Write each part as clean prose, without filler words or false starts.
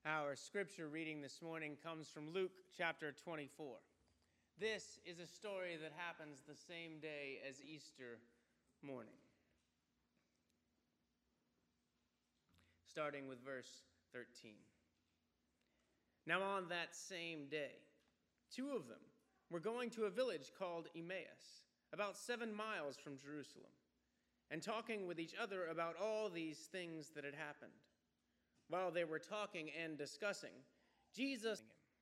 Our scripture reading this morning comes from Luke chapter 24. This is a story that happens the same day as Easter morning. Starting with verse 13. Now on that same day, two of them were going to a village called Emmaus, about 7 miles from Jerusalem, and talking with each other about all these things that had happened. While they were talking and discussing, Jesus,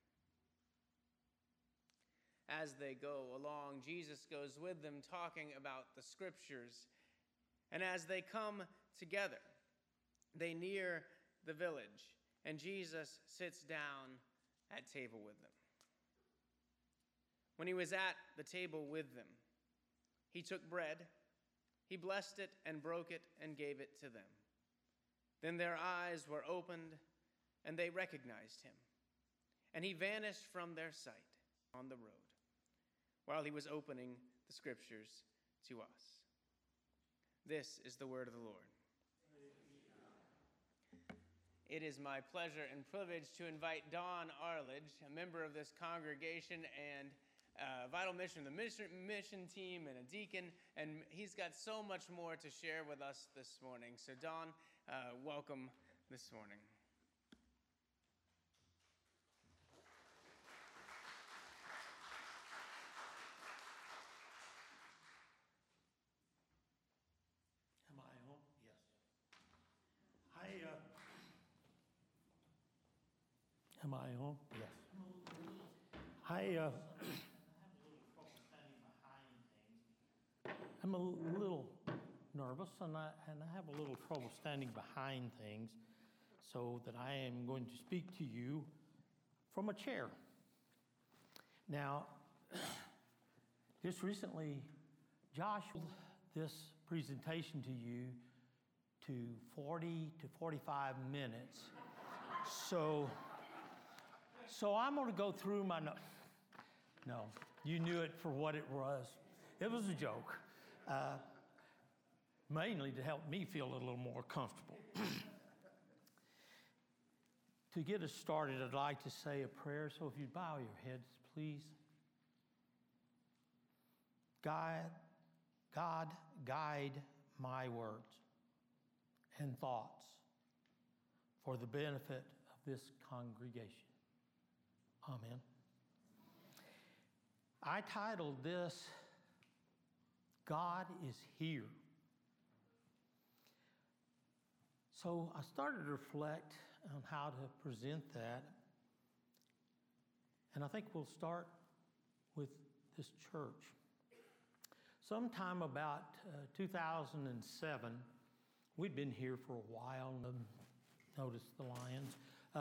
as they go along, Jesus goes with them talking about the scriptures. And as they come together, they near the village, and Jesus sits down at table with them. When he was at the table with them, he took bread, he blessed it and broke it and gave it to them. Then their eyes were opened, and they recognized him. And he vanished from their sight on the road, while he was opening the scriptures to us. This is the word of the Lord. It is my pleasure and privilege to invite Don Arledge, a member of this congregation and Vital Mission, the mission team, and a deacon, and he's got so much more to share with us this morning. So Don, welcome this morning. Am I home? Yes. Am I home? Yes. I'm a little nervous, and I have a little trouble standing behind things, so that I am going to speak to you from a chair. Now, just recently, Josh, this presentation to you to 40 to 45 minutes. So I'm going to go through my notes. No, you knew it for what it was. It was a joke, mainly to help me feel a little more comfortable. To get us started, I'd like to say a prayer, so if you'd bow your heads, please. God, guide my words and thoughts for the benefit of this congregation. Amen. I titled this, God is Here. So I started to reflect on how to present that. And I think we'll start with this church. Sometime about 2007, we'd been here for a while, and noticed the lions.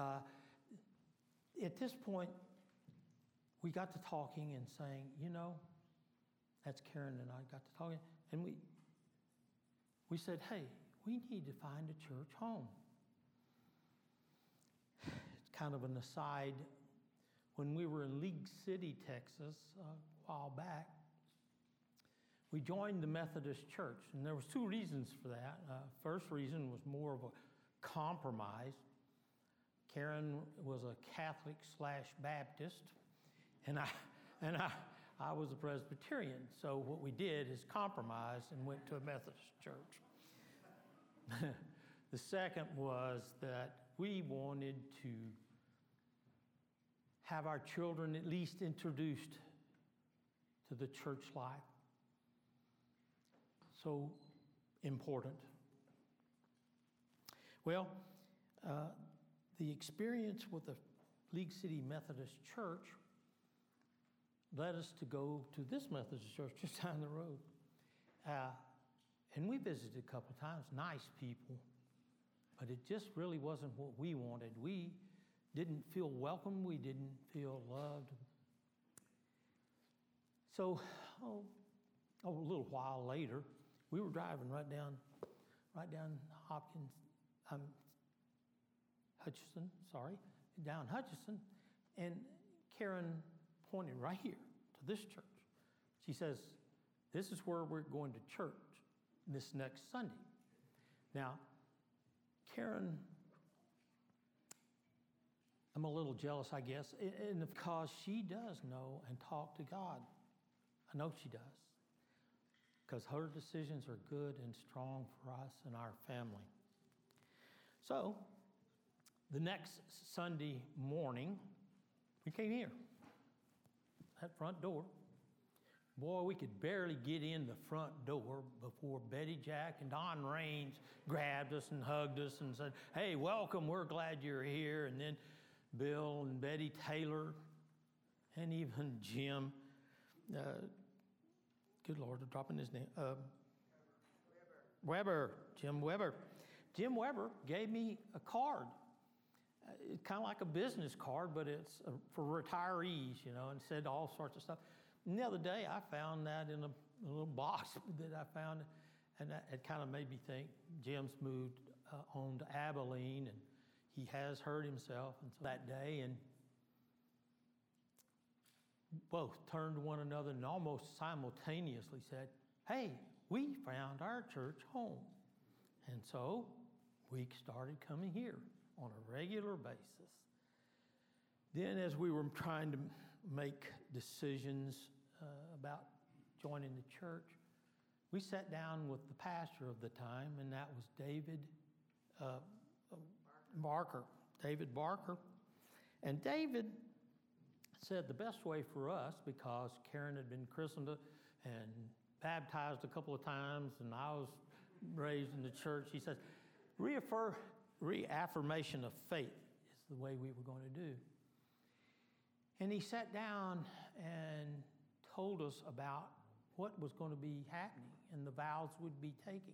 At this point, we got to talking and saying, that's Karen and I got to talking, and we said, hey, we need to find a church home. It's kind of an aside. When we were in League City, Texas, a while back, we joined the Methodist Church, and there was 2 reasons for that. First reason was more of a compromise. Karen was a Catholic/Baptist, and I was a Presbyterian. So what we did is compromise and went to a Methodist church. The second was that we wanted to have our children at least introduced to the church life. So important. Well, the experience with the League City Methodist Church led us to go to this Methodist church just down the road. And we visited a couple of times, nice people, but it just really wasn't what we wanted. We didn't feel welcome. We didn't feel loved. So, a little while later, we were driving right down down Hutchinson, and Karen pointed right here to this church. She says, this is where we're going to church this next Sunday. Now, Karen I'm a little jealous, I guess, and because she does know and talk to God. I know she does, because her decisions are good and strong for us and our family. So, the next Sunday morning, we came here, that front door. Boy, we could barely get in the front door before Betty Jack and Don Raines grabbed us and hugged us and said, "Hey, welcome, we're glad you're here." And then Bill and Betty Taylor and even Jim, good Lord, I'm dropping his name, Jim Weber. Jim Weber gave me a card. It's kind of like a business card, but it's for retirees, and said all sorts of stuff. And the other day, I found that in a little box that I found, and it kind of made me think Jim's moved on to Abilene, and he has hurt himself. And so that day, and both turned to one another and almost simultaneously said, "Hey, we found our church home." And so we started coming here on a regular basis. Then as we were trying to make decisions about joining the church, we sat down with the pastor of the time, and that was David Barker. David Barker. And David said the best way for us, because Karen had been christened and baptized a couple of times, and I was raised in the church, he says, reaffirmation of faith is the way we were going to do. And he sat down and told us about what was going to be happening and the vows we'd be taking.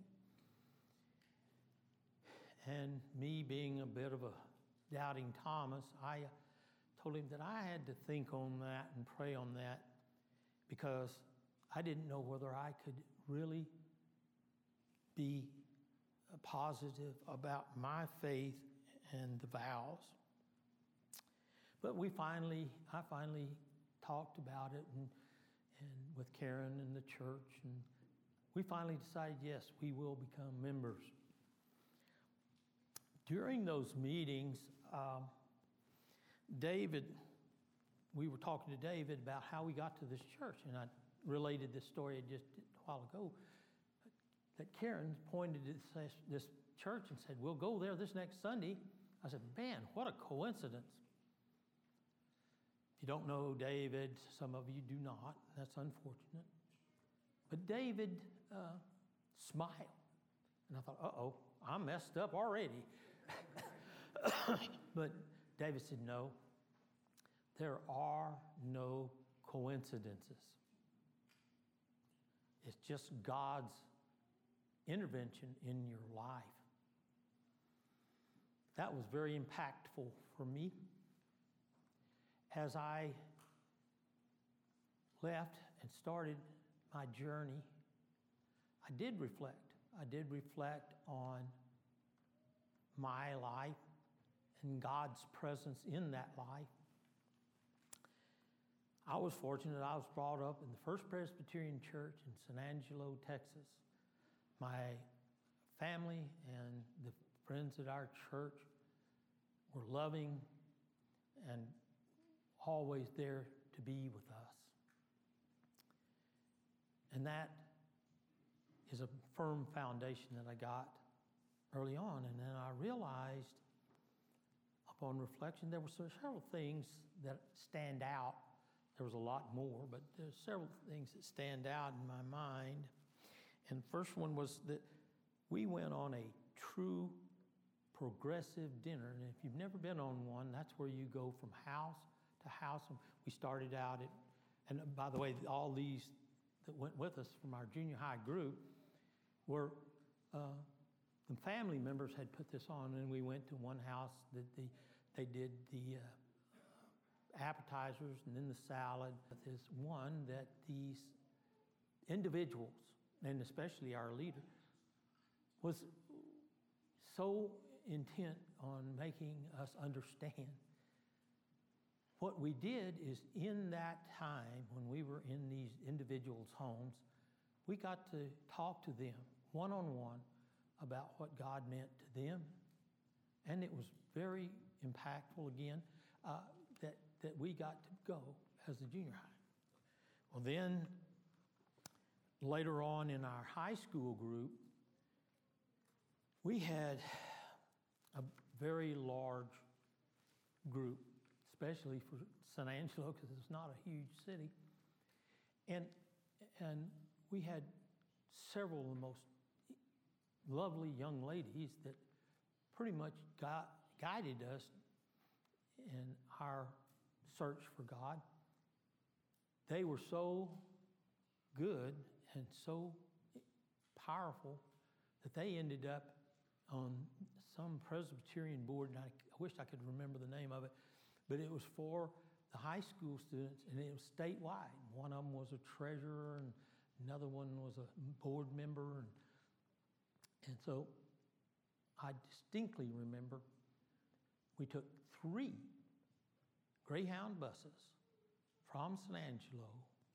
And me being a bit of a doubting Thomas, I told him that I had to think on that and pray on that, because I didn't know whether I could really be positive about my faith and the vows. But I finally talked about it and with Karen and the church, and we finally decided, yes, we will become members. During those meetings, we were talking to David about how we got to this church, and I related this story just a while ago, that Karen pointed to this church and said, "We'll go there this next Sunday." I said, "Man, what a coincidence." If you don't know David, some of you do not, that's unfortunate. But David smiled, and I thought, uh-oh, I'm messed up already. But David said, "No, there are no coincidences. It's just God's intervention in your life." That was very impactful for me. As I left and started my journey, I did reflect. I did reflect on my life and God's presence in that life. I was fortunate. I was brought up in the First Presbyterian Church in San Angelo, Texas. My family and the friends at our church were loving and always there to be with us. And that is a firm foundation that I got early on. And then I realized, upon reflection, there were several things that stand out. There was a lot more, but there's several things that stand out in my mind. And the first one was that we went on a true progressive dinner. And if you've never been on one, that's where you go from house to house. And we started out at, and by the way, all these that went with us from our junior high group were the family members had put this on, and we went to one house that they did the appetizers and then the salad. But there's one that these individuals, and especially our leader, was so intent on making us understand. What we did is, in that time when we were in these individuals' homes, we got to talk to them one-on-one about what God meant to them. And it was very impactful again. that we got to go as a junior high. Well, then later on in our high school group, we had a very large group, especially for San Angelo, because it's not a huge city. And we had several of the most lovely young ladies that pretty much guided us in our search for God. They were so good and so powerful that they ended up on some Presbyterian board, and I wish I could remember the name of it, but it was for the high school students, and it was statewide. One of them was a treasurer, and another one was a board member, and so I distinctly remember we took 3 Greyhound buses from San Angelo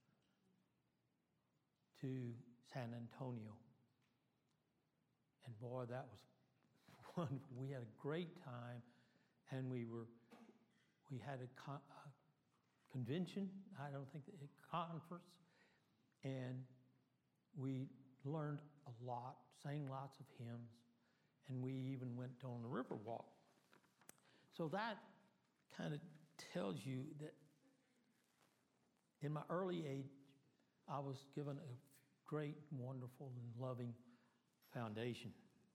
to San Antonio. And boy, that was wonderful. We had a great time, and we had a convention, a conference, and we learned a lot, sang lots of hymns, and we even went on the river walk. So that kind of tells you that in my early age, I was given a great, wonderful, and loving foundation.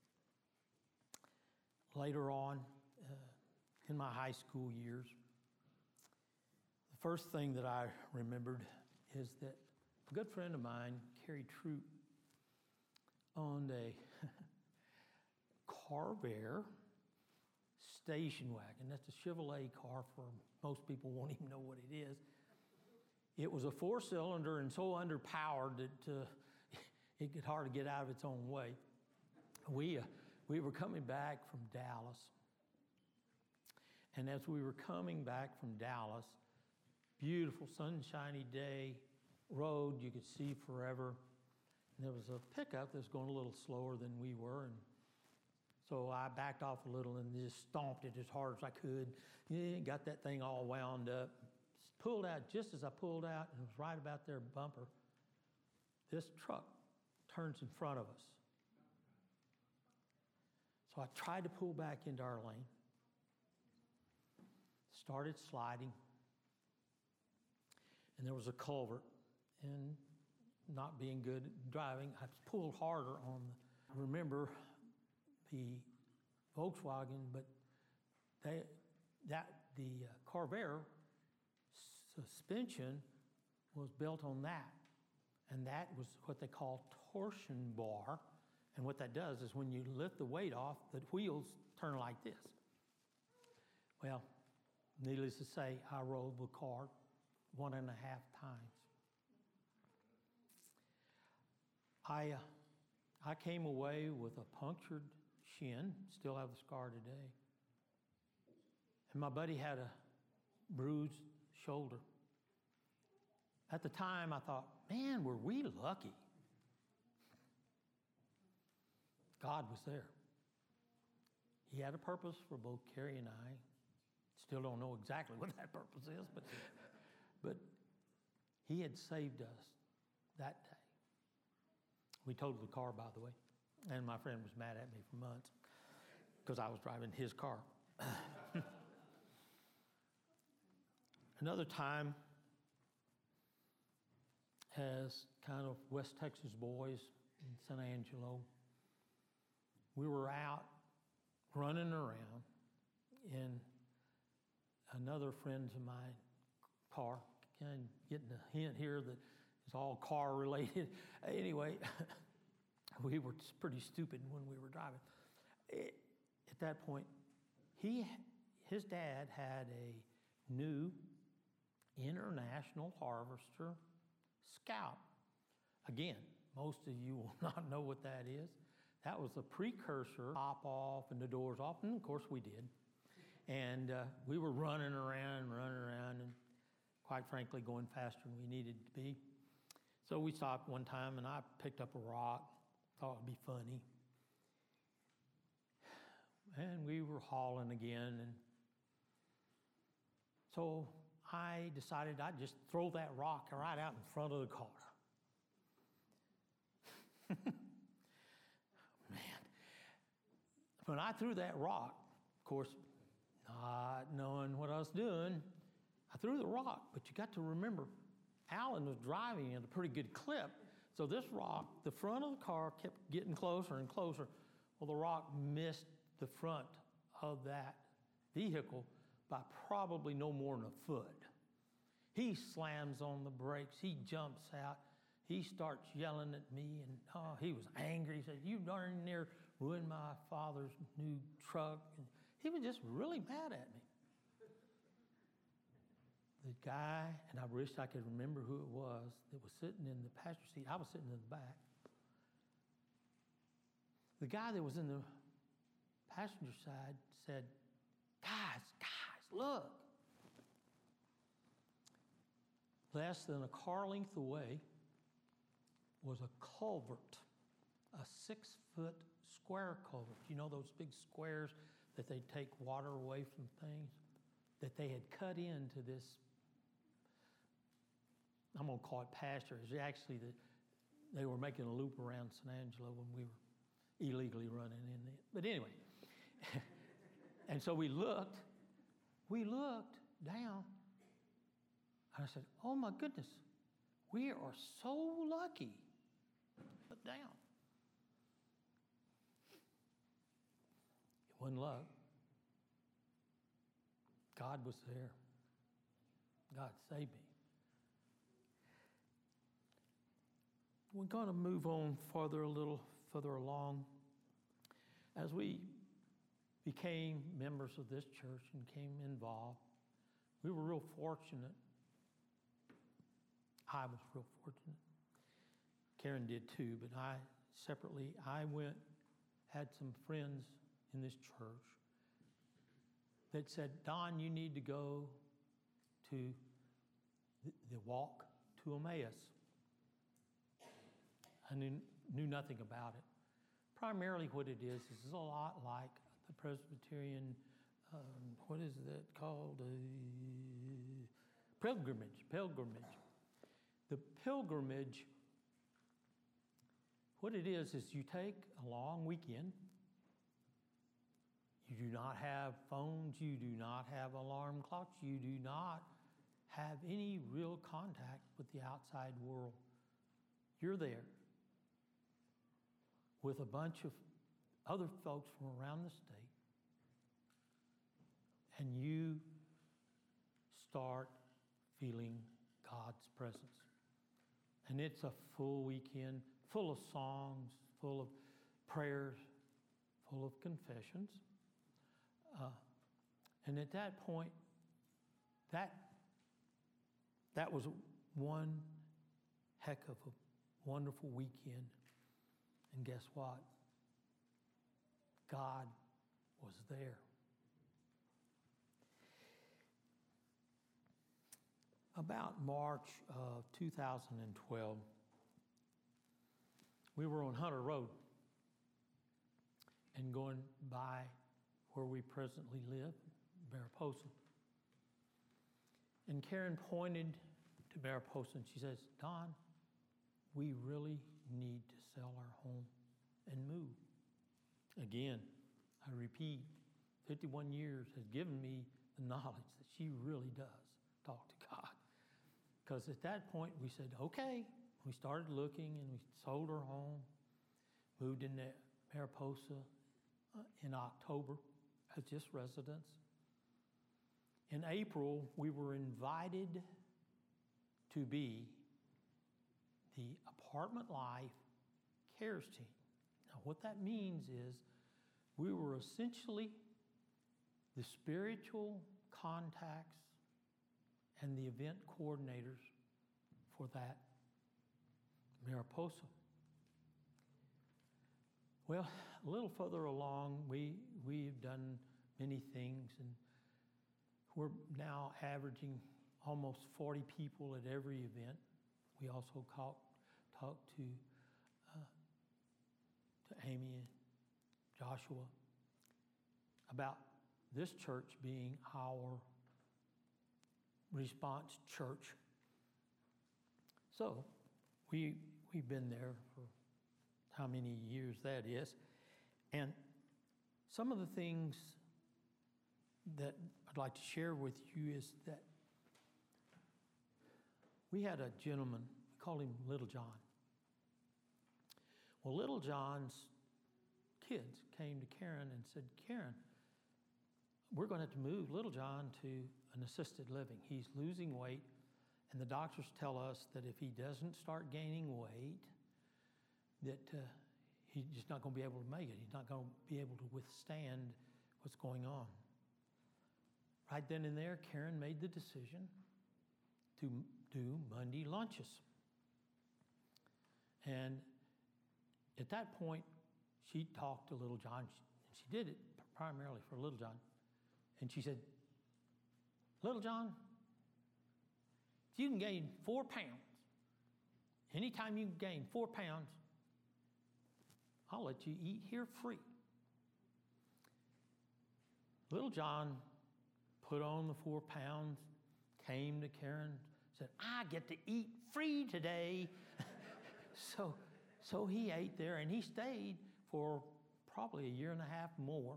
Later on, in my high school years, the first thing that I remembered is that a good friend of mine, Carrie Troop, owned a Corvair station wagon. That's a Chevrolet car. For most people won't even know what it is. It was a 4-cylinder and so underpowered that it could hardly get out of its own way. We were coming back from Dallas, and as we were coming back from Dallas, beautiful sunshiny day, road you could see forever. And there was a pickup that was going a little slower than we were, and so I backed off a little and just stomped it as hard as I could. Got that thing all wound up. Pulled out just as I pulled out, and it was right about their bumper. This truck turns in front of us. So I tried to pull back into our lane. Started sliding. And there was a culvert. And not being good at driving, I pulled harder on I remember the Volkswagen, but the Corvair suspension was built on that. And that was what they call torsion bar. And what that does is when you lift the weight off, the wheels turn like this. Well, needless to say, I rolled the car 1.5 times. I came away with a punctured shin, still have the scar today. And my buddy had a bruised shoulder. At the time, I thought, man, were we lucky. God was there. He had a purpose for both Carrie and I. Still don't know exactly what that purpose is, but he had saved us that day. We totaled the car, by the way, and my friend was mad at me for months because I was driving his car. Another time, as kind of West Texas boys in San Angelo, we were out running around in another friend's of mine car. Kind of getting a hint here that it's all car related. Anyway, we were pretty stupid when we were driving. At that point, his dad had a new International Harvester Scout. Again, most of you will not know what that is. That was the precursor, pop off and the doors off, and of course we did. And we were running around, and quite frankly, going faster than we needed to be. So we stopped one time, and I picked up a rock, thought it'd be funny. And we were hauling again, and So I decided I'd just throw that rock right out in front of the car. Man, when I threw that rock, of course, not knowing what I was doing, I threw the rock. But you got to remember, Alan was driving at a pretty good clip. So this rock, the front of the car kept getting closer and closer. Well, the rock missed the front of that vehicle by probably no more than a foot. He slams on the brakes. He jumps out. He starts yelling at me, and he was angry. He said, "You darn near ruined my father's new truck." And he was just really mad at me. The guy, and I wish I could remember who it was, that was sitting in the passenger seat. I was sitting in the back. The guy that was in the passenger side said, guys, look. Less than a car length away was a culvert, a 6-foot square culvert. You know those big squares that they take water away from things? That they had cut into this, I'm going to call it pasture. It's actually they were making a loop around San Angelo when we were illegally running in there. But anyway, and so we looked down, and I said, "Oh my goodness, we are so lucky." Look down. It wasn't luck. God was there. God saved me. We're going to move on a little further along. As we became members of this church and became involved, we were real fortunate. I was real fortunate. Karen did too, but I had some friends in this church that said, "Don, you need to go to the walk to Emmaus." I knew nothing about it. Primarily what it is a lot like the Presbyterian, what is that called? Pilgrimage. The pilgrimage, what it is you take a long weekend. You do not have phones. You do not have alarm clocks. You do not have any real contact with the outside world. You're there with a bunch of other folks from around the state, and you start feeling God's presence. And it's a full weekend, full of songs, full of prayers, full of confessions. And at that point, that was one heck of a wonderful weekend. And guess what? God was there. About March of 2012, we were on Hunter Road and going by where we presently live, Mariposa. And Karen pointed to Mariposa and she says, "Don, we really need to sell our home and move." Again, I repeat, 51 years has given me the knowledge that she really does talk to God. Because at that point we said, okay, we started looking and we sold our home, moved into Mariposa in October as just residents. In April, we were invited to be the Apartment Life Cares team. Now, what that means is we were essentially the spiritual contacts and the event coordinators for that Mariposa. Well, a little further along, we've done many things, and we're now averaging almost 40 people at every event. We also talked to Amy and Joshua about this church being our Response Church. So we've been there for how many years that is. And some of the things that I'd like to share with you is that we had a gentleman, we called him Little John. Well, Little John's kids came to Karen and said, Karen, we're going to have to move Little John to an assisted living. He's losing weight, and the doctors tell us that if he doesn't start gaining weight, that he's just not going to be able to make it. He's not going to be able to withstand what's going on. Right then and there, Karen made the decision to do Monday lunches. And at that point, she talked to Little John, and she did it primarily for Little John. And she said, Little John, if you can gain 4 pounds, anytime you gain 4 pounds, I'll let you eat here free. Little John put on the 4 pounds, came to Karen, said, I get to eat free today. So he ate there, and he stayed for probably a year and a half more.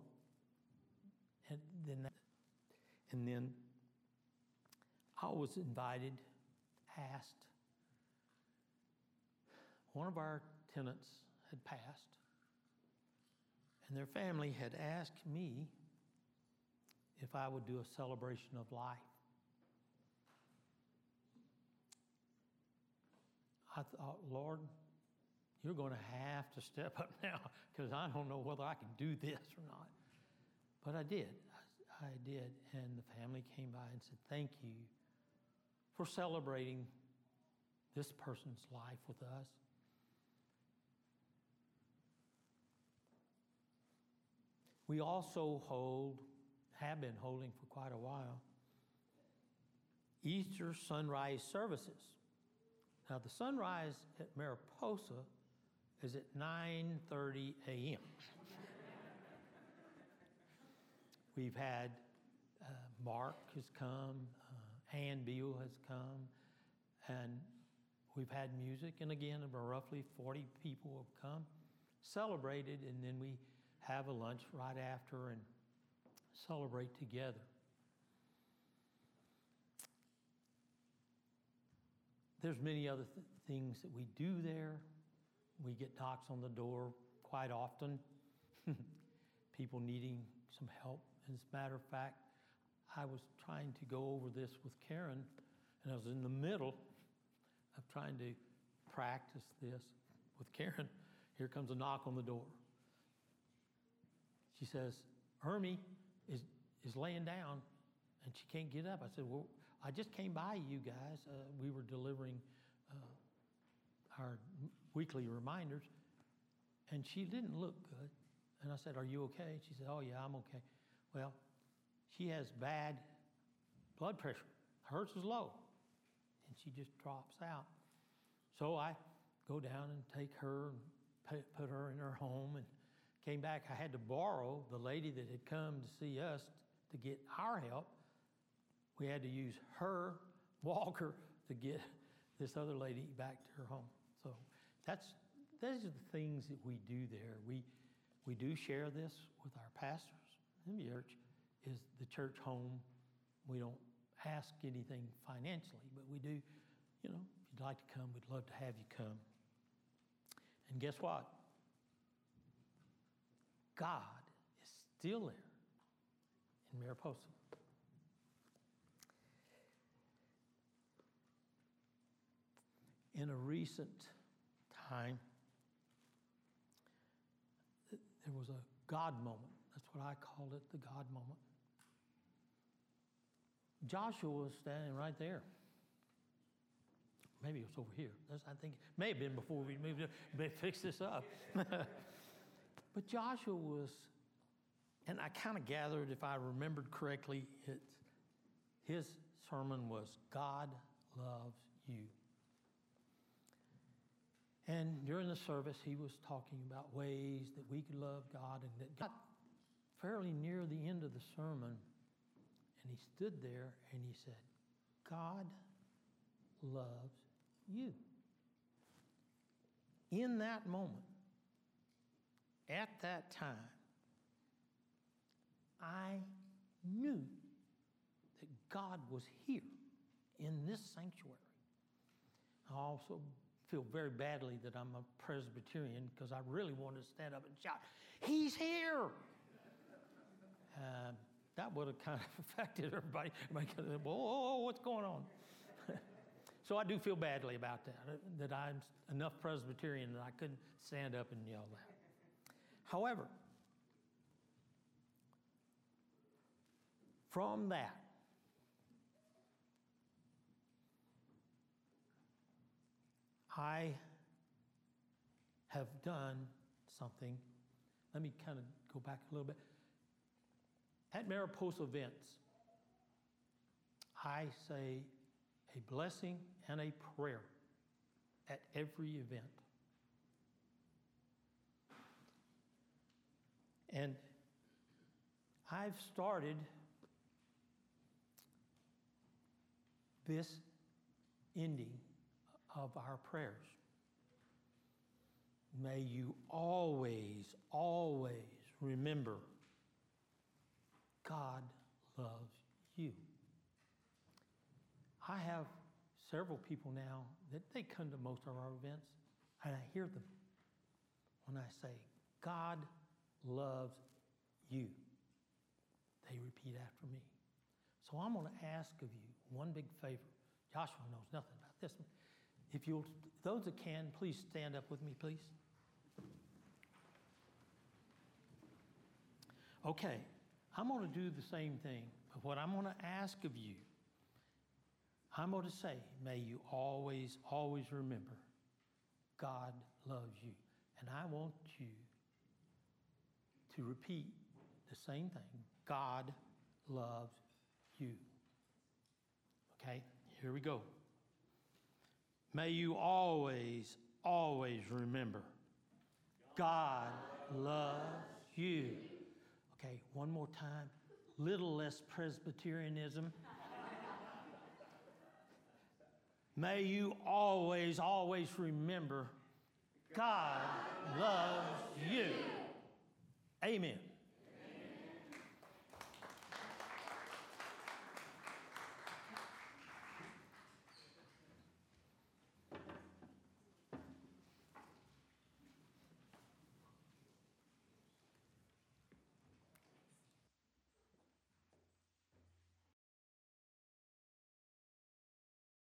And then I was invited, asked. One of our tenants had passed, and their family had asked me if I would do a celebration of life. I thought, Lord, you're going to have to step up now, because I don't know whether I can do this or not. But I did. I did. And the family came by and said, thank you for celebrating this person's life with us. We also have been holding for quite a while, Easter sunrise services. Now, the sunrise at Mariposa is at 9:30 a.m. We've had Mark has come, Ann Beal has come, and we've had music, and again, roughly 40 people have come, celebrated, and then we have a lunch right after and celebrate together. There's many other things that we do there. We get knocks on the door quite often, people needing some help. As a matter of fact, I was trying to go over this with Karen, and I was in the middle of trying to practice this with Karen. Here comes a knock on the door. She says, Hermie is laying down, and she can't get up. I said, well, I just came by you guys. We were delivering our weekly reminders, and she didn't look good. And I said, are you okay? She said, oh, yeah, I'm okay. Well, she has bad blood pressure. Hers is low, and she just drops out. So I go down and take her and put her in her home, and came back. I had to borrow the lady that had come to see us to get our help. We had to use her walker to get this other lady back to her home. So those are the things that we do there. We do share this with our pastors in the church. Is the church home? We don't ask anything financially, but we do, if you'd like to come, we'd love to have you come. And guess what? God is still there in Mariposa. In a recent time, there was a God moment. That's what I called it, the God moment. Joshua was standing right there. Maybe it was over here. I think it may have been before we moved it. May fix this up. But Joshua was, and I kind of gathered, if I remembered correctly, his sermon was, God loves you. And during the service, he was talking about ways that we could love God, and that got fairly near the end of the sermon, and he stood there and he said, God loves you. In that moment, at that time, I knew that God was here in this sanctuary. I also feel very badly that I'm a Presbyterian because I really wanted to stand up and shout, "He's here!" That would have kind of affected everybody. Everybody kind of, whoa, what's going on? So I do feel badly about that I'm enough Presbyterian that I couldn't stand up and yell that. However, from that, I have done something. Let me kind of go back a little bit. At Mariposa events, I say a blessing and a prayer at every event. And I've started this ending of our prayers. May you always, always remember God loves you. I have several people now that they come to most of our events, and I hear them when I say, God loves you. They repeat after me. So I'm going to ask of you one big favor. Joshua knows nothing about this one. If you'll, those that can, please stand up with me, please. Okay, I'm going to do the same thing, but what I'm going to ask of you, I'm going to say, may you always, always remember, God loves you. And I want you to repeat the same thing, God loves you. Okay, here we go. May you always, always remember, God loves you. Okay, one more time, little less Presbyterianism. May you always, always remember, God loves you. Amen.